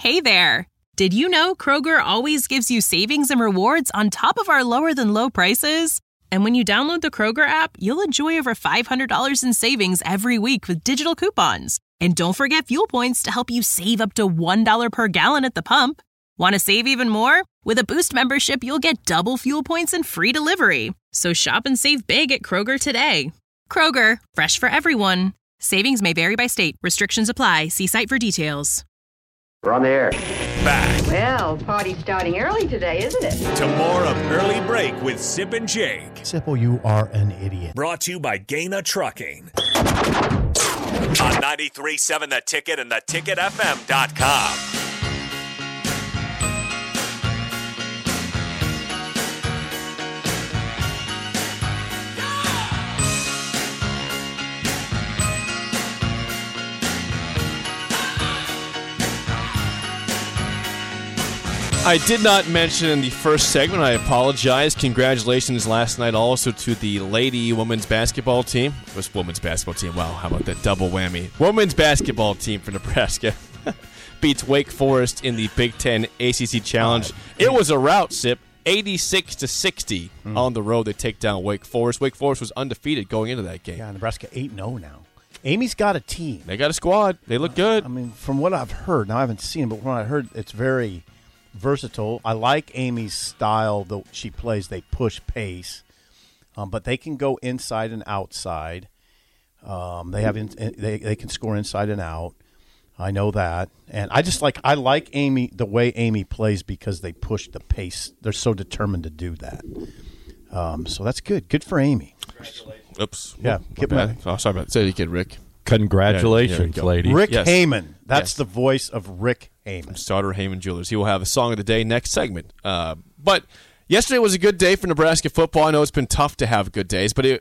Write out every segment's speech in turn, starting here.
Hey there! Did you know Kroger always gives you savings and rewards on top of our lower-than-low prices? And when you download the Kroger app, you'll enjoy over $500 in savings every week with digital coupons. And don't forget fuel points to help you save up to $1 per gallon at the pump. Want to save even more? With a Boost membership, you'll get double fuel points and free delivery. So shop and save big at Kroger today. Kroger, fresh for everyone. Savings may vary by state. Restrictions apply. See site for details. We're on the air. Back Well, party's starting early today, isn't it? to more of Early Break with Sip and Jake. Simple, you are an idiot. Brought to you by Gaina Trucking. On 93.7 The Ticket and theticketfm.com. I did not mention in the first segment. I apologize. Congratulations last night also to the lady women's basketball team. It was women's basketball team. Wow, how about that double whammy? Women's basketball team for Nebraska beats Wake Forest in the Big Ten ACC Challenge. It was a rout, Sip. 86-60 on the road. They take down Wake Forest. Wake Forest was undefeated going into that game. Yeah, Nebraska 8-0 now. Amy's got a team. They got a squad. They look good. I mean, from what I've heard, now I haven't seen it, but when I heard, it's very versatile. I like Amy's style that she plays. They push pace, but they can go inside and outside. They can score inside and out. I know that, and I like Amy, the way Amy plays, because they push the pace. They're so determined to do that. So that's good. Good for Amy. Oops. Yeah. Sorry about that. Say it again, Rick. Congratulations, Yeah, lady. Rick Yes. Heyman. That's Yes. the voice of Rick Heyman. Starter Heyman Jewelers. He will have a song of the day next segment. But yesterday was a good day for Nebraska football. I know it's been tough to have good days, but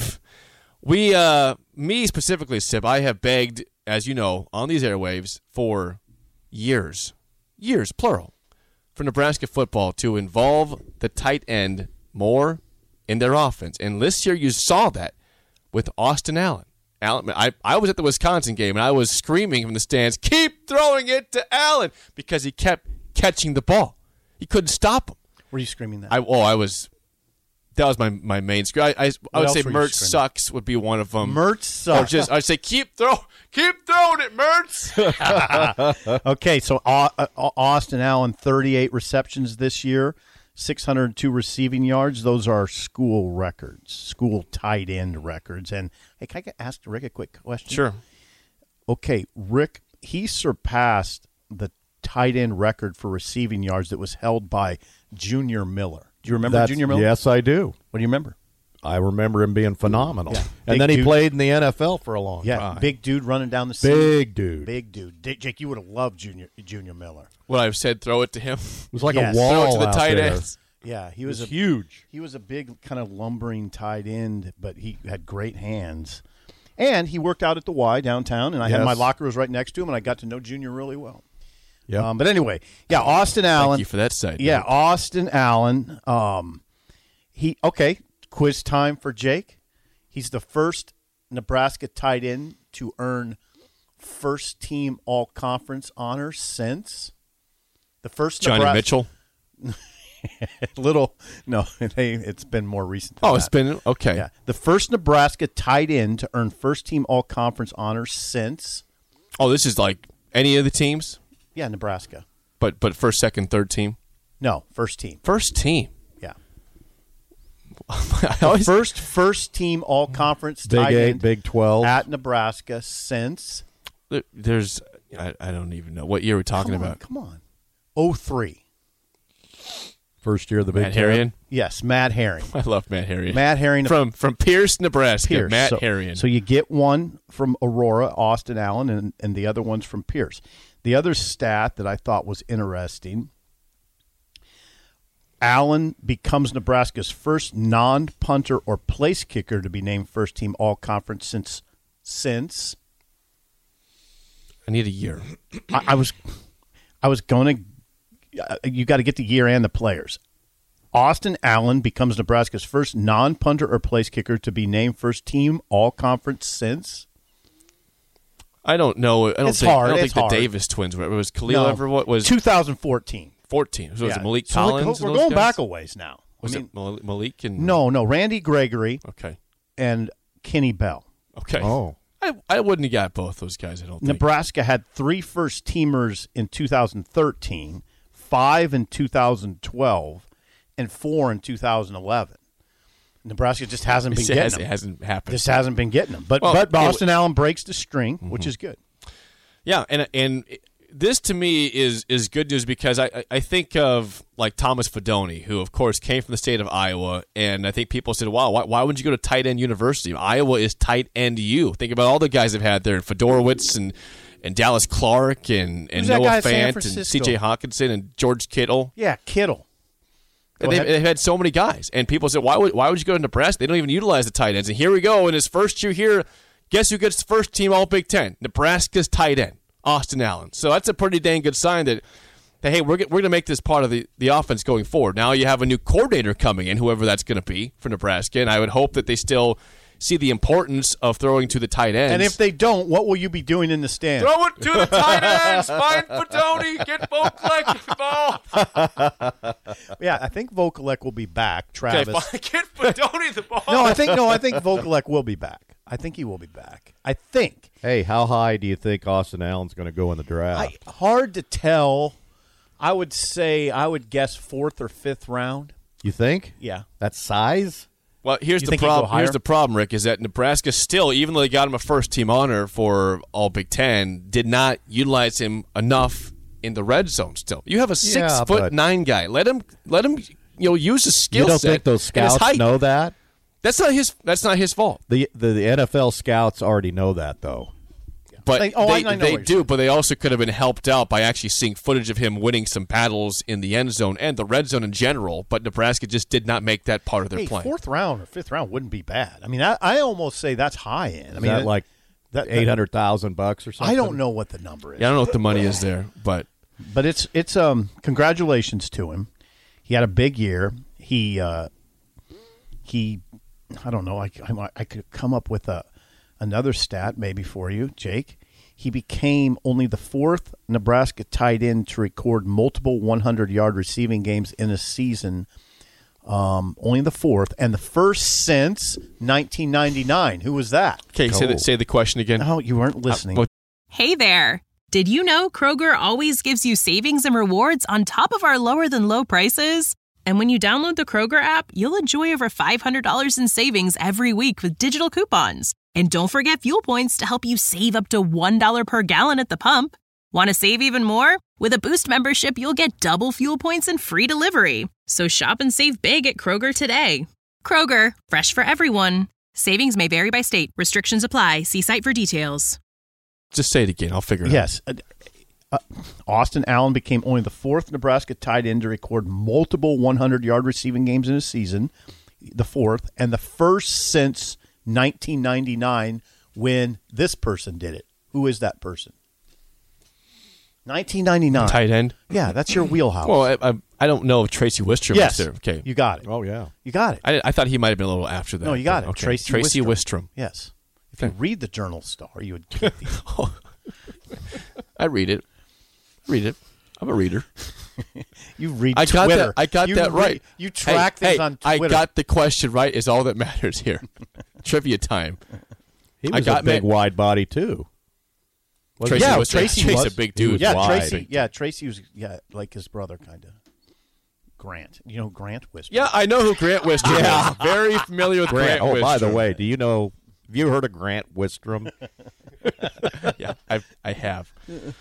me specifically, Sip, I have begged, as you know, on these airwaves for years, plural, for Nebraska football to involve the tight end more in their offense. And this year you saw that with Austin Allen. I was at the Wisconsin game, and I was screaming from the stands, keep throwing it to Allen, because he kept catching the ball. He couldn't stop him. Were you screaming that? That was my main scream. I would say else were you Mertz screaming? sucks would be one of them. Mertz sucks. I'd say keep throwing it, Mertz. Okay, so Austin Allen, 38 receptions this year, 602 receiving yards. Those are school records, school tight end records. And hey, can I ask Rick a quick question? Sure. Okay, Rick, he surpassed the tight end record for receiving yards that was held by Junior Miller. Do you remember Junior Miller? Yes, I do. What do you remember? I remember him being phenomenal. Yeah. And Big then he dude. played in the NFL for a long Yeah, time. big dude running down the seam. Big dude. Big dude. Jake, you would have loved Junior Miller. What I've said, throw it to him. It was like Yes. a wall Throw it to the out tight there. ends. Yeah, he It was was huge. He was a big kind of lumbering tight end, but he had great hands. And he worked out at the Y downtown, and I had Yes. my locker was right next to him, and I got to know Junior really well. Yeah. But anyway, yeah, Austin Allen. Thank you for that side. Yeah, note. Austin Allen. Quiz time for Jake. He's the first Nebraska tight end to earn first team all conference honors since the first Johnny Mitchell. It's been more recent. Than Oh, it's that. been okay. Yeah, the first Nebraska tight end to earn first team all conference honors since. Oh, this is like any of the teams, Yeah, Nebraska. but first, second, third team. No, first team. First team. Yeah, I always, first team all conference Big tight 8, end Big 12. at Nebraska since. there's I don't even know what year we're talking about. Come on. 03. First year of the Big Matt Ten. Harrion. Yes, Matt Herring. I love Matt Harrion. Matt Herring from Pierce, Nebraska. Pierce. Matt so, Harrion. So you get one from Aurora, Austin Allen, and the other one's from Pierce. The other stat that I thought was interesting, Allen becomes Nebraska's first non-punter or place kicker to be named first team all-conference since I need a year. I was going to you got to get the year and the players. Austin Allen becomes Nebraska's first non-punter or place kicker to be named first team all-conference since. I don't know. I don't It's think, hard. I don't think It's the hard. Davis twins were. It was Khalil No. Everett was 2014. 14. So was it Malik So Collins? we're and those going guys? back a ways now. Was it Malik and No, Randy Gregory Okay. and Kenny Bell. Okay. Oh. I wouldn't have got both those guys. I don't think. Nebraska had 3 first-teamers in 2013, 5 in 2012, and 4 in 2011. Nebraska just hasn't been getting them. It hasn't happened. Just hasn't been getting them. But Well, Austin Allen breaks the string, which is good. Yeah, and this to me is good news because I think of like Thomas Fedoni, who of course came from the state of Iowa, and I think people said, "Wow, why wouldn't you go to tight end university? Iowa is tight end U." Think about all the guys they've had there, Fedorowicz and Dallas Clark and Who's that guy Noah at San Fant and Francisco? C.J. Hawkinson and George Kittle. Yeah, Kittle. And they've had so many guys, and people said, "Why would you go to Nebraska? They don't even utilize the tight ends." And here we go in his first year here. Guess who gets first team All Big Ten? Nebraska's tight end, Austin Allen. So that's a pretty dang good sign that, hey, we're going to make this part of the offense going forward. Now you have a new coordinator coming in, whoever that's going to be for Nebraska, and I would hope that they still see the importance of throwing to the tight ends. And if they don't, what will you be doing in the stand? throw it to the tight ends, find Fedoni, get Vokalek the ball. Yeah, I think Vokalek will be back. Travis. Okay, get Fedoni the ball. No, I think Vokalek will be back. I think he will be back. I think. Hey, how high do you think Austin Allen's going to go in the draft? Hard to tell. I would guess 4th or 5th round. You think? Yeah. That size? Well, here's You the think he'd go problem. higher? Here's the problem, Rick, is that Nebraska still, even though they got him a first-team honor for All Big Ten, did not utilize him enough in the red zone. Still, you have a 6'9" guy. Let him use his skill set. You don't think those and his scouts height. know that? That's not his fault. The NFL scouts already know that, though. But I know they what you're do. But they also could have been helped out by actually seeing footage of him winning some battles in the end zone and the red zone in general. But Nebraska just did not make that part of their plan. 4th round or 5th round wouldn't be bad. I mean, I almost say that's high end. I mean, Is that like $800,000 or something? I don't know what the number is. Yeah, I don't know what the money is there, but But it's congratulations to him. He had a big year. He I don't know. I could come up with another stat maybe for you, Jake. He became only the 4th Nebraska tight end to record multiple 100-yard receiving games in a season. Only the 4th, and the first since 1999. Who was that? okay, say the question again. No, you weren't listening. Hey there! Did you know Kroger always gives you savings and rewards on top of our lower than low prices? And when you download the Kroger app, you'll enjoy over $500 in savings every week with digital coupons. And don't forget fuel points to help you save up to $1 per gallon at the pump. Want to save even more? With a Boost membership, you'll get double fuel points and free delivery. So shop and save big at Kroger today. Kroger, fresh for everyone. Savings may vary by state. Restrictions apply. See site for details. Just say it again. I'll figure it out. Yes. Austin Allen became only the 4th Nebraska tight end to record multiple 100-yard receiving games in a season, the 4th, and the first since 1999 when this person did it. Who is that person? 1999. Tight end. Yeah, that's your wheelhouse. Well, I don't know if Tracy Wistrom yes. was there. Okay, You got it. Oh, yeah. You got it. I thought he might have been a little after that. No, you got but it. Okay. Tracy Wistrom. Yes. If you read the Journal Star, you would get these. I read it. I'm a reader. You read I got Twitter. that. I got You that right. You track things on Twitter. I got the question right. Is all that matters here. Trivia time. He was a big wide body, too. Tracy yeah, was Tracy Tracy's was a big dude. Yeah, wide. Tracy. Yeah, Tracy was like his brother, kind of. Grant. You know who Grant Whisper? Yeah, I know who Grant Wistrom is. Very familiar with Grant Wistrom. Oh, by the way, do you know? Have you heard of Grant Wistrom? Yeah, I have.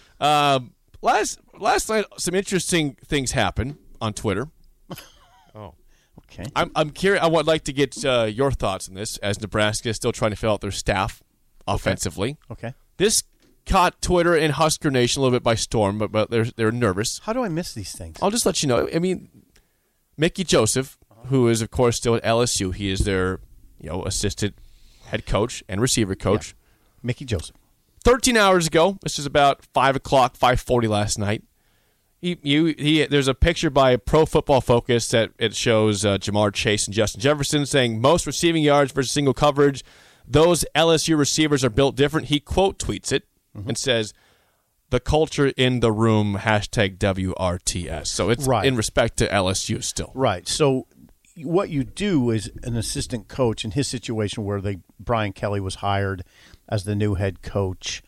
Last night, some interesting things happened on Twitter. Okay. I'm curious. I would like to get your thoughts on this, as Nebraska is still trying to fill out their staff offensively. Okay. This caught Twitter and Husker Nation a little bit by storm, but they're nervous. How do I miss these things? I'll just let you know. I mean, Mickey Joseph, who is of course still at LSU, he is their assistant head coach and receiver coach. Yeah. Mickey Joseph. 13 hours ago, this is about 5 o'clock, 5:40 last night. There's a picture by Pro Football Focus that it shows Jamar Chase and Justin Jefferson saying most receiving yards versus single coverage. Those LSU receivers are built different. He quote tweets it. and says, the culture in the room, #WRTS. So it's in respect to LSU still. Right. So what you do is an assistant coach in his situation where Brian Kelly was hired as the new head coach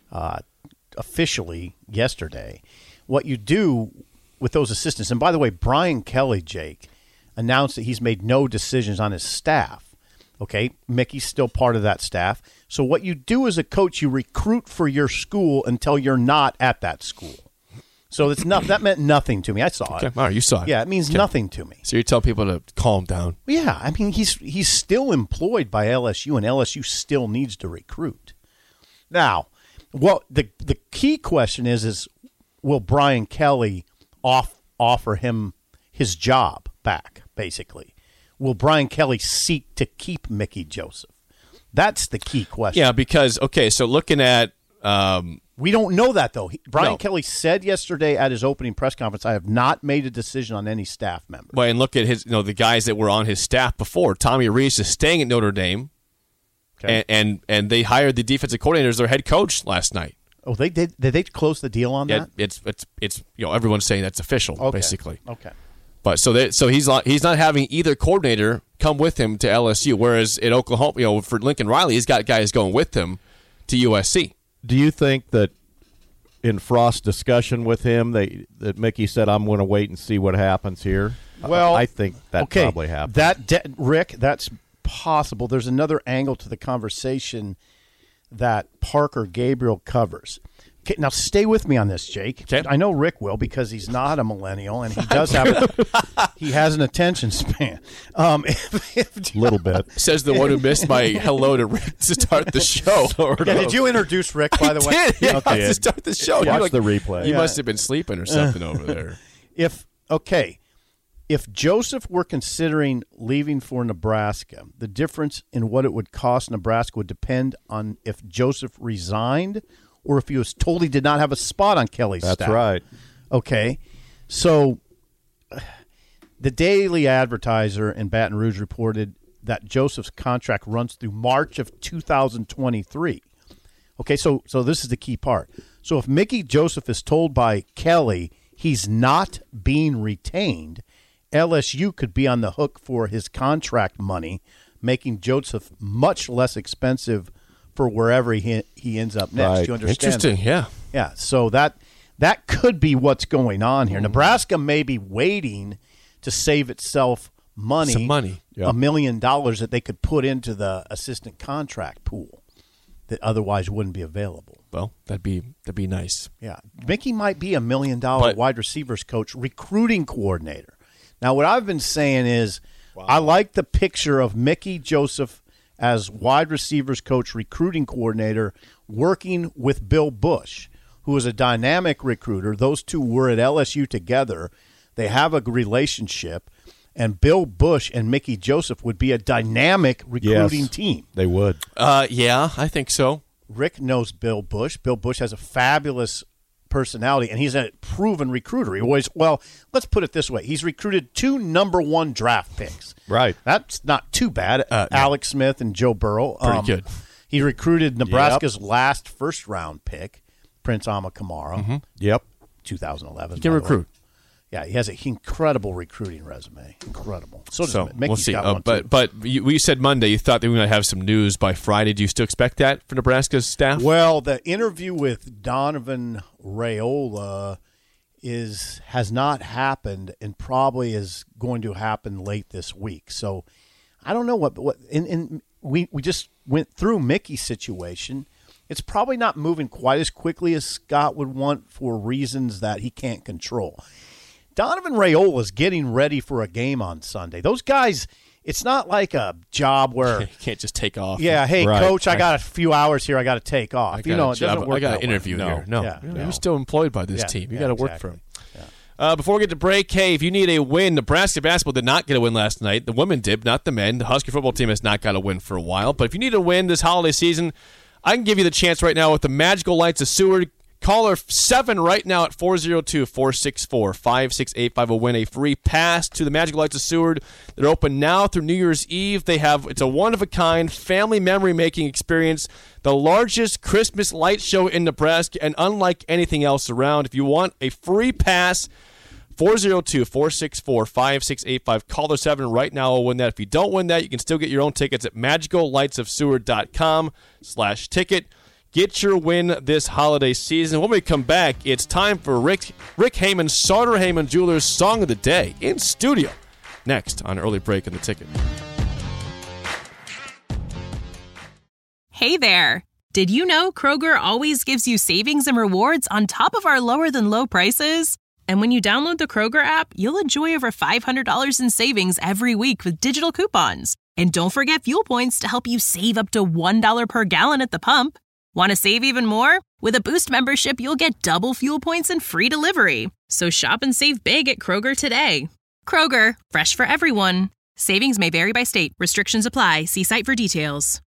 officially yesterday. What you do with those assistants, and by the way, Brian Kelly, Jake, announced that he's made no decisions on his staff. Okay, Mickey's still part of that staff. So what you do as a coach, you recruit for your school until you're not at that school. So that meant nothing to me. I saw it. All right, you saw it. Yeah, it means nothing to me. So you tell people to calm down. Yeah, I mean, he's still employed by LSU, and LSU still needs to recruit. Now, the key question is will Brian Kelly offer him his job back, basically? Will Brian Kelly seek to keep Mickey Joseph? That's the key question. Yeah, because, so looking at we don't know that, though. Brian Kelly said yesterday at his opening press conference, I have not made a decision on any staff member. Well, and look at his, the guys that were on his staff before. Tommy Rees is staying at Notre Dame, and they hired the defensive coordinator as their head coach last night. Oh, they did? Did they close the deal on that? It's everyone's saying that's official, basically. Okay. But so he's not having either coordinator come with him to LSU, whereas at Oklahoma, for Lincoln Riley, he's got guys going with him to USC. Do you think that in Frost's discussion with him that Mickey said, I'm going to wait and see what happens here? Well, I think that probably happened. Rick, that's possible. There's another angle to the conversation that Parker Gabriel covers. Okay, now stay with me on this, Jake. Okay. I know Rick will because he's not a millennial and he does he has an attention span. A little bit. Says the one who missed my hello to Rick to start the show. Did you introduce Rick, by the way? Okay. To start the show. Watch the replay. You must have been sleeping or something over there. If Joseph were considering leaving for Nebraska, the difference in what it would cost Nebraska would depend on if Joseph resigned or if he was told he did not have a spot on Kelly's staff. That's right. Okay. So the Daily Advertiser in Baton Rouge reported that Joseph's contract runs through March of 2023. Okay, so this is the key part. So if Mickey Joseph is told by Kelly he's not being retained, LSU could be on the hook for his contract money, making Joseph much less expensive for wherever he ends up next. Right. Do you understand? Interesting, yeah. Yeah, so that could be what's going on here. Nebraska may be waiting to save itself money. Some money. $1 million that they could put into the assistant contract pool that otherwise wouldn't be available. Well, that'd be nice. Yeah. Mickey might be $1 million wide receivers coach, recruiting coordinator. Now, what I've been saying is I like the picture of Mickey Joseph as wide receivers coach, recruiting coordinator, working with Bill Bush, who is a dynamic recruiter. Those two were at LSU together. They have a relationship, and Bill Bush and Mickey Joseph would be a dynamic recruiting team. They would. Yeah, I think so. Rick knows Bill Bush. Bill Bush has a fabulous personality, and he's a proven recruiter. Let's put it this way. He's recruited 2 number-1 draft picks. Right. That's not too bad. Alex Smith and Joe Burrow. Pretty good. He recruited Nebraska's last first-round pick, Prince Amakamara. Mm-hmm. Yep. 2011. He can recruit. Yeah, he has an incredible recruiting resume. Incredible. So does Mickey's we'll see. got one, too. But we said Monday you thought that we might have some news by Friday. Do you still expect that for Nebraska's staff? Well, the interview with Donovan Raiola has not happened and probably is going to happen late this week. So I don't know what we just went through Mickey's situation. It's probably not moving quite as quickly as Scott would want for reasons that he can't control. Donovan Raiola is getting ready for a game on Sunday. Those guys, it's not like a job where you can't just take off. Yeah, hey, right. Coach, I got a few hours here. I got to take off. It doesn't work. I got an interview here. No, you're still employed by this team. You got to work for him. Yeah. Before we get to break, hey, if you need a win, Nebraska basketball did not get a win last night. The women did, not the men. The Husker football team has not got a win for a while. But if you need a win this holiday season, I can give you the chance right now with the Magical Lights of Seward Caller 7 right now at 402-464-5685 will win a free pass to the Magical Lights of Seward. They're open now through New Year's Eve. It's a one-of-a-kind family memory-making experience, the largest Christmas light show in Nebraska, and unlike anything else around. If you want a free pass, 402-464-5685. Caller 7 right now will win that. If you don't win that, you can still get your own tickets at magicallightsofseward.com/ticket. Get your win this holiday season. When we come back, it's time for Rick Heyman, Sauter Heyman Jewelers Song of the Day in studio. Next on Early Break in the Ticket. Hey there. Did you know Kroger always gives you savings and rewards on top of our lower-than-low prices? And when you download the Kroger app, you'll enjoy over $500 in savings every week with digital coupons. And don't forget fuel points to help you save up to $1 per gallon at the pump. Want to save even more? With a Boost membership, you'll get double fuel points and free delivery. So shop and save big at Kroger today. Kroger, fresh for everyone. Savings may vary by state. Restrictions apply. See site for details.